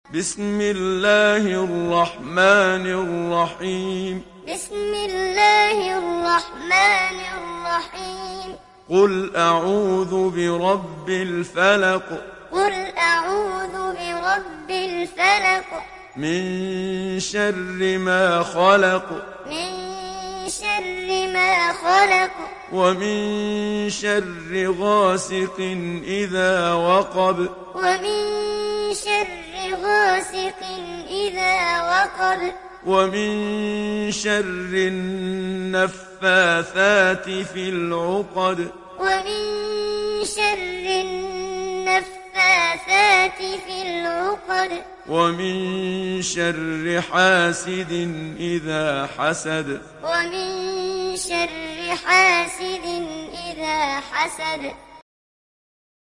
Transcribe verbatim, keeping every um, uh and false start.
بسم الله الرحمن الرحيم بسم الله الرحمن الرحيم قل أعوذ برب الفلق قل أعوذ برب الفلق من شر ما خلق من شر ما خلق ومن شر غاسق إذا وقب ومن شر غاسق إذا وقب ومن شر النفاثات في العقد ومن شر النفاثات في العقد ومن شر حاسد إذا حسد ومن شر حاسد إذا حسد